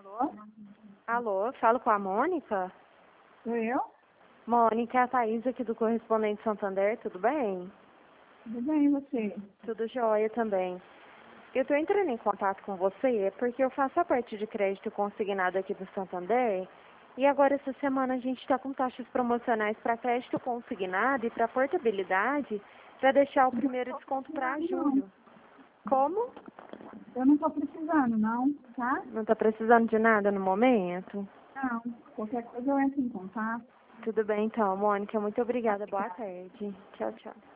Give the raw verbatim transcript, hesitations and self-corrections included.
Alô? Alô, falo com a Mônica? Sou eu? Mônica, é a Thaís aqui do Correspondente Santander, tudo bem? Tudo bem, e você? Tudo jóia também. Eu estou entrando em contato com você porque eu faço a parte de crédito consignado aqui do Santander e agora essa semana a gente está com taxas promocionais para crédito consignado e para portabilidade para deixar o primeiro desconto para julho. Como? Eu não estou precisando, não, tá? Não está precisando de nada no momento? Não. Qualquer coisa eu entro em contato. Tudo bem então, Mônica. Muito obrigada. Boa tarde. Tchau, tchau.